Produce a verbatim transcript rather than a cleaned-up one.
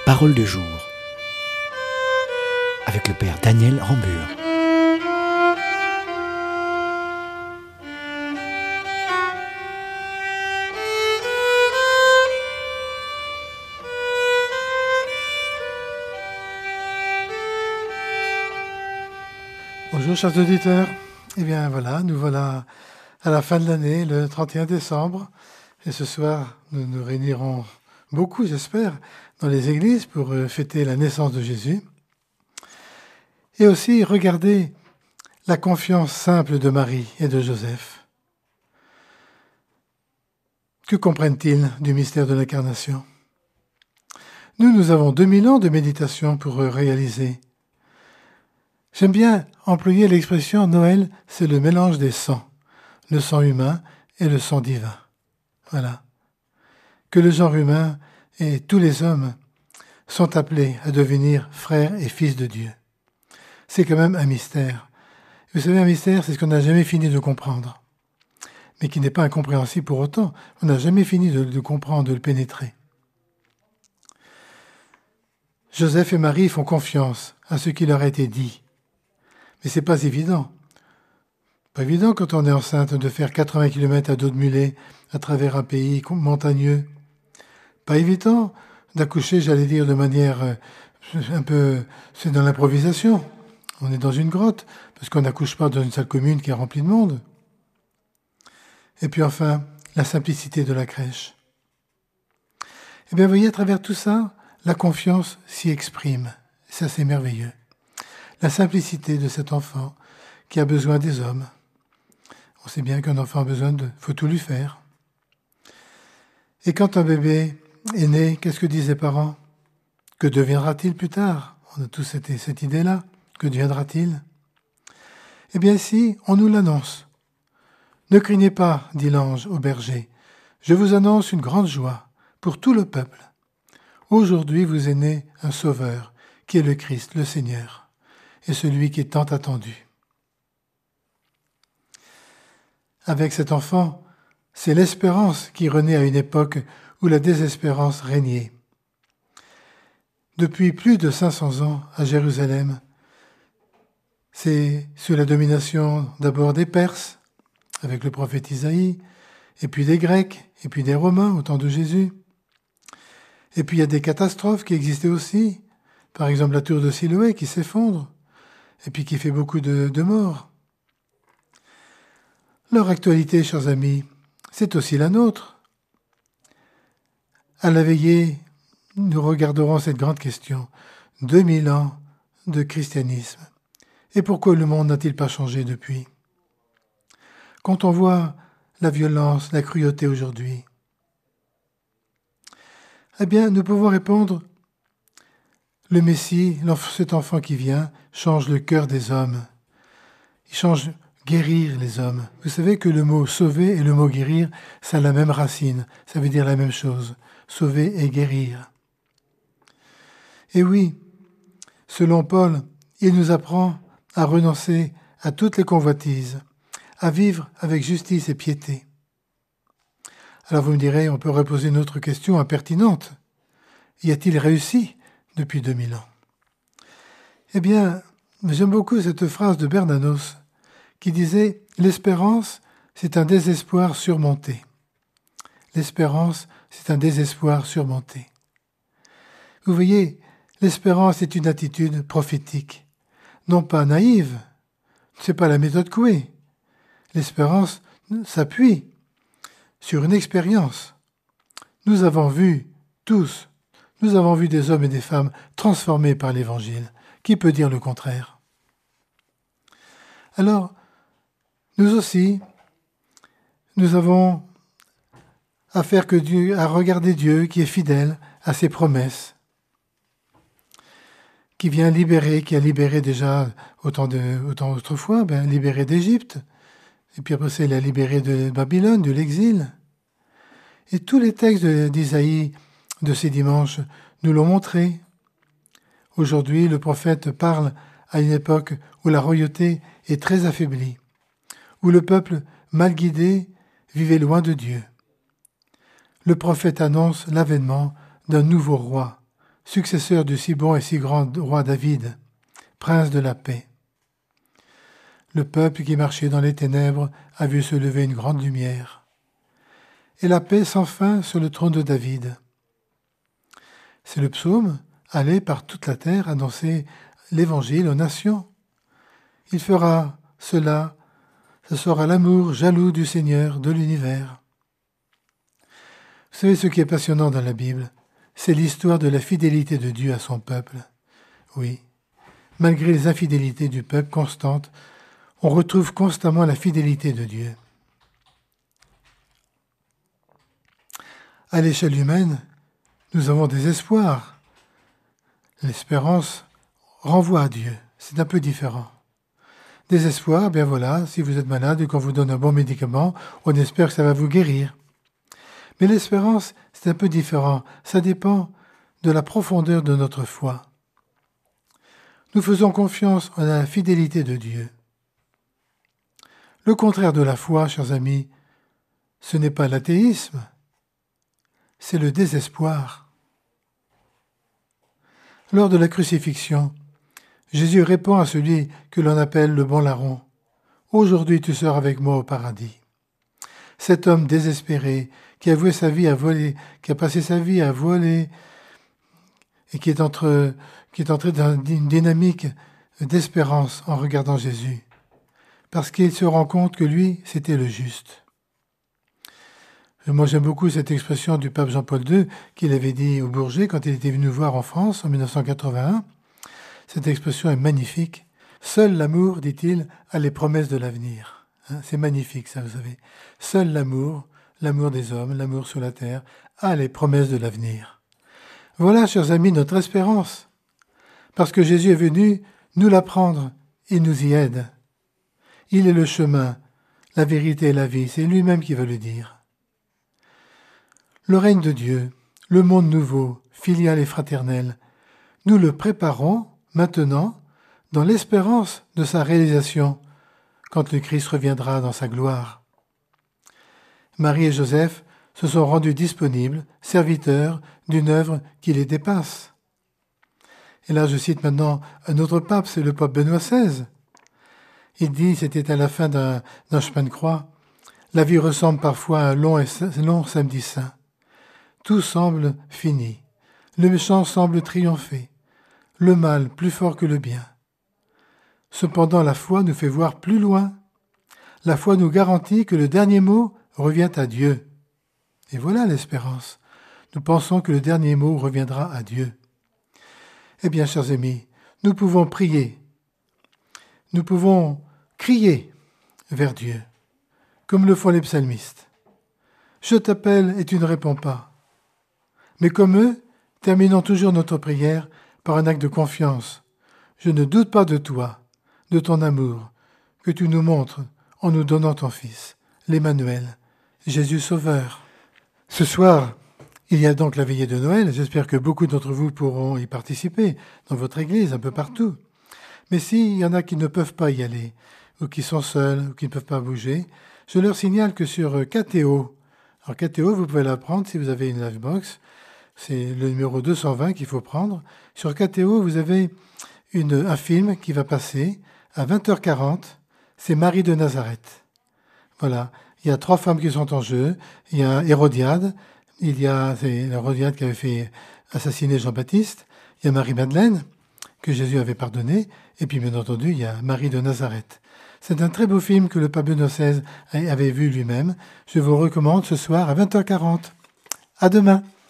parole de jour avec le Père Daniel Rambure. Bonjour chers auditeurs, eh bien voilà, nous voilà à la fin de l'année, le trente et un décembre, et ce soir nous nous réunirons beaucoup, j'espère, dans les églises pour fêter la naissance de Jésus, et aussi regarder la confiance simple de Marie et de Joseph. Que comprennent-ils du mystère de l'incarnation ? Nous, nous avons deux mille ans de méditation pour réaliser. J'aime bien employer l'expression Noël, c'est le mélange des sangs, le sang humain et le sang divin. Voilà. Que le genre humain et tous les hommes sont appelés à devenir frères et fils de Dieu. C'est quand même un mystère. Vous savez, un mystère, c'est ce qu'on n'a jamais fini de comprendre, mais qui n'est pas incompréhensible pour autant. On n'a jamais fini de le comprendre, de le pénétrer. Joseph et Marie font confiance à ce qui leur a été dit. Mais c'est pas évident. Pas évident quand on est enceinte de faire quatre-vingts kilomètres à dos de mulet à travers un pays montagneux. Pas évident d'accoucher, j'allais dire, de manière euh, un peu... C'est dans l'improvisation. On est dans une grotte, parce qu'on n'accouche pas dans une salle commune qui est remplie de monde. Et puis enfin, la simplicité de la crèche. Eh bien, vous voyez, à travers tout ça, la confiance s'y exprime. Ça, c'est merveilleux. La simplicité de cet enfant qui a besoin des hommes. On sait bien qu'un enfant a besoin de... faut tout lui faire. Et quand un bébé est né, qu'est-ce que disent les parents ? Que deviendra-t-il plus tard ? On a tous cette, cette idée-là. Que deviendra-t-il ? Eh bien ici, on nous l'annonce. Ne craignez pas, dit l'ange au berger. Je vous annonce une grande joie pour tout le peuple. Aujourd'hui vous est né un sauveur, qui est le Christ, le Seigneur, et celui qui est tant attendu. Avec cet enfant, c'est l'espérance qui renaît à une époque où la désespérance régnait. Depuis plus de cinq cents ans, à Jérusalem, c'est sous la domination d'abord des Perses, avec le prophète Isaïe, et puis des Grecs, et puis des Romains au temps de Jésus. Et puis il y a des catastrophes qui existaient aussi, par exemple la tour de Siloé qui s'effondre, et puis qui fait beaucoup de, de morts. Leur actualité, chers amis, c'est aussi la nôtre. À la veillée, nous regarderons cette grande question. deux mille ans de christianisme. Et pourquoi le monde n'a-t-il pas changé depuis ? Quand on voit la violence, la cruauté aujourd'hui, eh bien, nous pouvons répondre, le Messie, cet enfant qui vient, change le cœur des hommes. Il change guérir les hommes. Vous savez que le mot sauver et le mot guérir, ça a la même racine, ça veut dire la même chose, sauver et guérir. Et oui, selon Paul, il nous apprend à renoncer à toutes les convoitises, à vivre avec justice et piété. Alors vous me direz, on peut reposer une autre question impertinente. Y a-t-il réussi depuis deux mille ans ? Eh bien, j'aime beaucoup cette phrase de Bernanos qui disait « L'espérance, c'est un désespoir surmonté. » L'espérance, c'est un désespoir surmonté. Vous voyez, l'espérance est une attitude prophétique. Non pas naïve, c'est pas la méthode Coué. L'espérance s'appuie sur une expérience. Nous avons vu tous, nous avons vu des hommes et des femmes transformés par l'Évangile. Qui peut dire le contraire ? Alors, nous aussi, nous avons à faire que Dieu, à regarder Dieu qui est fidèle à ses promesses, qui vient libérer, qui a libéré déjà autant de, autant autrefois, ben, libéré d'Égypte, et puis après c'est la libéré de Babylone, de l'exil. Et tous les textes d'Isaïe de ces dimanches nous l'ont montré. Aujourd'hui, le prophète parle à une époque où la royauté est très affaiblie, où le peuple mal guidé vivait loin de Dieu. Le prophète annonce l'avènement d'un nouveau roi, successeur du si bon et si grand roi David, prince de la paix. Le peuple qui marchait dans les ténèbres a vu se lever une grande lumière. Et la paix sans fin sur le trône de David. C'est le psaume, aller par toute la terre annoncer l'évangile aux nations. Il fera cela, ce sera l'amour jaloux du Seigneur de l'univers. Vous savez ce qui est passionnant dans la Bible? C'est l'histoire de la fidélité de Dieu à son peuple. Oui, malgré les infidélités du peuple constantes, on retrouve constamment la fidélité de Dieu. À l'échelle humaine, nous avons des espoirs. L'espérance renvoie à Dieu. C'est un peu différent. Des espoirs, bien voilà, si vous êtes malade et qu'on vous donne un bon médicament, on espère que ça va vous guérir. Mais l'espérance, c'est un peu différent. Ça dépend de la profondeur de notre foi. Nous faisons confiance en la fidélité de Dieu. Le contraire de la foi, chers amis, ce n'est pas l'athéisme, c'est le désespoir. Lors de la crucifixion, Jésus répond à celui que l'on appelle le bon larron. « Aujourd'hui tu seras avec moi au paradis. » Cet homme désespéré, qui a voué sa vie à voler, qui a passé sa vie à voler, et qui est, entre, qui est entré dans une dynamique d'espérance en regardant Jésus, parce qu'il se rend compte que lui, c'était le juste. Moi, j'aime beaucoup cette expression du pape Jean-Paul deux qu'il avait dit au Bourget quand il était venu voir en France en dix-neuf cent quatre-vingt-un. Cette expression est magnifique. Seul l'amour, dit-il, a les promesses de l'avenir. Hein, c'est magnifique, ça, vous savez. Seul l'amour, l'amour des hommes, l'amour sur la terre, a les promesses de l'avenir. Voilà, chers amis, notre espérance. Parce que Jésus est venu nous l'apprendre, il nous y aide. Il est le chemin, la vérité et la vie, c'est lui-même qui va le dire. Le règne de Dieu, le monde nouveau, filial et fraternel, nous le préparons maintenant dans l'espérance de sa réalisation quand le Christ reviendra dans sa gloire. Marie et Joseph se sont rendus disponibles, serviteurs d'une œuvre qui les dépasse. Et là, je cite maintenant un autre pape, c'est le pape Benoît seize. Il dit, c'était à la fin d'un, d'un chemin de croix, « La vie ressemble parfois à un long, et, long samedi saint. Tout semble fini. Le méchant semble triompher. Le mal plus fort que le bien. Cependant, la foi nous fait voir plus loin. La foi nous garantit que le dernier mot revient à Dieu. Et voilà l'espérance. Nous pensons que le dernier mot reviendra à Dieu. Eh bien, chers amis, nous pouvons prier. Nous pouvons crier vers Dieu, comme le font les psalmistes. Je t'appelle et tu ne réponds pas. Mais comme eux, terminons toujours notre prière par un acte de confiance. Je ne doute pas de toi, de ton amour, que tu nous montres en nous donnant ton Fils, l'Emmanuel, Jésus Sauveur. Ce soir, il y a donc la veillée de Noël. J'espère que beaucoup d'entre vous pourront y participer, dans votre église, un peu partout. Mais s'il y en a qui ne peuvent pas y aller, ou qui sont seuls, ou qui ne peuvent pas bouger, je leur signale que sur K T O, alors K T O, vous pouvez la prendre si vous avez une Livebox, c'est le numéro deux cent vingt qu'il faut prendre. Sur K T O, vous avez une, un film qui va passer à vingt heures quarante, c'est Marie de Nazareth. Voilà, il y a trois femmes qui sont en jeu, il y a Hérodiade, il y a c'est Hérodiade qui avait fait assassiner Jean-Baptiste, il y a Marie-Madeleine, que Jésus avait pardonné, et puis bien entendu, il y a Marie de Nazareth. C'est un très beau film que le pape Benoît seize avait vu lui-même. Je vous recommande ce soir à vingt heures quarante. À demain.